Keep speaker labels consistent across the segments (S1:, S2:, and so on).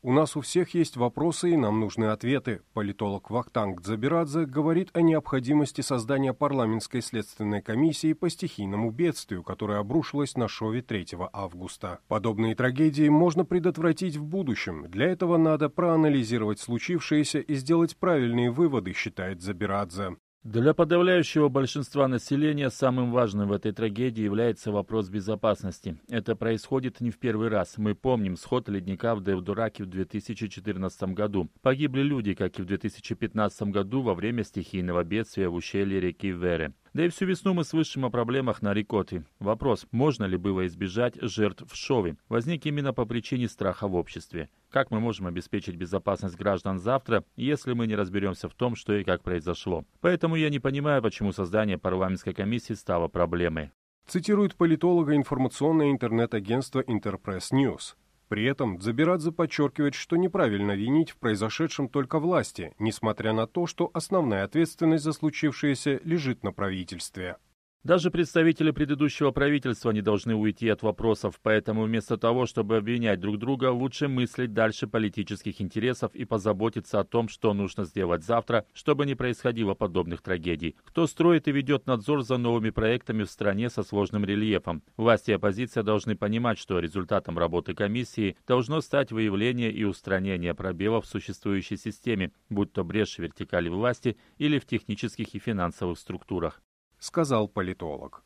S1: У нас у всех есть вопросы, и нам нужны ответы. Политолог Вахтанг Дзабирадзе говорит о необходимости создания парламентской следственной комиссии по стихийному бедствию, которое обрушилось на Шови 3 августа. Подобные трагедии можно предотвратить в будущем. Для этого надо проанализировать случившееся и сделать правильные выводы, считает Дзабирадзе.
S2: Для подавляющего большинства населения самым важным в этой трагедии является вопрос безопасности. Это происходит не в первый раз. Мы помним сход ледника в Девдораке в 2014 году. Погибли люди, как и в 2015 году во время стихийного бедствия в ущелье реки Вере. Да и всю весну мы слышим о проблемах на Рикоте. Вопрос, можно ли было избежать жертв в Шове, возник именно по причине страха в обществе. Как мы можем обеспечить безопасность граждан завтра, если мы не разберемся в том, что и как произошло? Поэтому я не понимаю, почему создание парламентской комиссии стало проблемой.
S1: Цитирует политолога информационное интернет-агентство Интерпресс Ньюс. При этом Дзабирадзе подчеркивает, что неправильно винить в произошедшем только власти, несмотря на то, что основная ответственность за случившееся лежит на правительстве.
S2: Даже представители предыдущего правительства не должны уйти от вопросов, поэтому вместо того, чтобы обвинять друг друга, лучше мыслить дальше политических интересов и позаботиться о том, что нужно сделать завтра, чтобы не происходило подобных трагедий. Кто строит и ведет надзор за новыми проектами в стране со сложным рельефом? Власти и оппозиция должны понимать, что результатом работы комиссии должно стать выявление и устранение пробелов в существующей системе, будь то брешь в вертикали власти или в технических и финансовых структурах.
S1: Сказал политолог.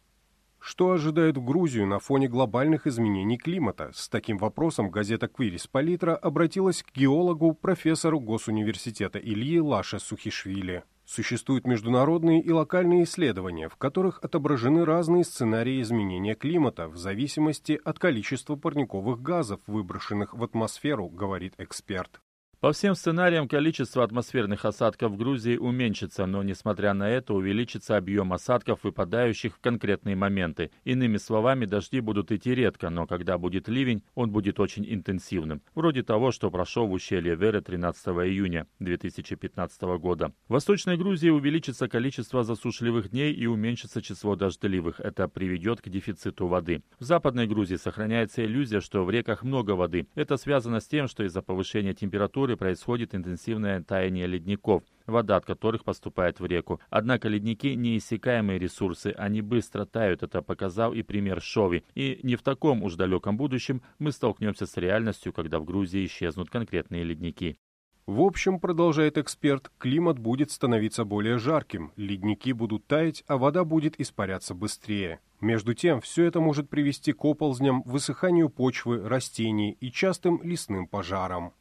S1: Что ожидает Грузию на фоне глобальных изменений климата? С таким вопросом газета «Квирис Палитра» обратилась к геологу, профессору Госуниверситета Ильи Лаше Сухишвили. Существуют международные и локальные исследования, в которых отображены разные сценарии изменения климата в зависимости от количества парниковых газов, выброшенных в атмосферу, говорит эксперт.
S2: По всем сценариям количество атмосферных осадков в Грузии уменьшится, но, несмотря на это, увеличится объем осадков, выпадающих в конкретные моменты. Иными словами, дожди будут идти редко, но когда будет ливень, он будет очень интенсивным. Вроде того, что прошел в ущелье Веры 13 июня 2015 года. В Восточной Грузии увеличится количество засушливых дней и уменьшится число дождливых. Это приведет к дефициту воды. В Западной Грузии сохраняется иллюзия, что в реках много воды. Это связано с тем, что из-за повышения температуры происходит интенсивное таяние ледников, вода от которых поступает в реку. Однако ледники – неиссякаемые ресурсы, они быстро тают, это показал и пример Шови. И не в таком уж далеком будущем мы столкнемся с реальностью, когда в Грузии исчезнут конкретные ледники.
S1: В общем, продолжает эксперт, климат будет становиться более жарким, ледники будут таять, а вода будет испаряться быстрее. Между тем, все это может привести к оползням, высыханию почвы, растений и частым лесным пожарам.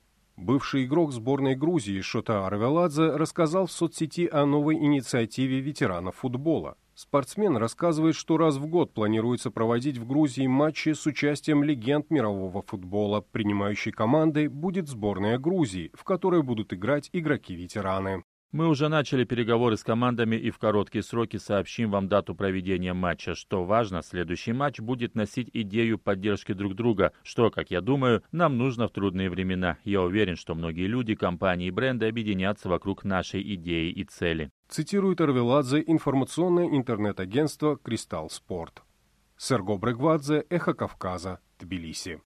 S1: Бывший игрок сборной Грузии Шота Арвеладзе рассказал в соцсети о новой инициативе ветеранов футбола. Спортсмен рассказывает, что раз в год планируется проводить в Грузии матчи с участием легенд мирового футбола. Принимающей командой будет сборная Грузии, в которой будут играть игроки-ветераны.
S2: Мы уже начали переговоры с командами и в короткие сроки сообщим вам дату проведения матча. Что важно, следующий матч будет носить идею поддержки друг друга, что, как я думаю, нам нужно в трудные времена. Я уверен, что многие люди, компании и бренды объединятся вокруг нашей идеи и цели.
S1: Цитирует Арвеладзе информационное интернет-агентство «Кристалл Спорт». Серго Брегвадзе, Эхо Кавказа, Тбилиси.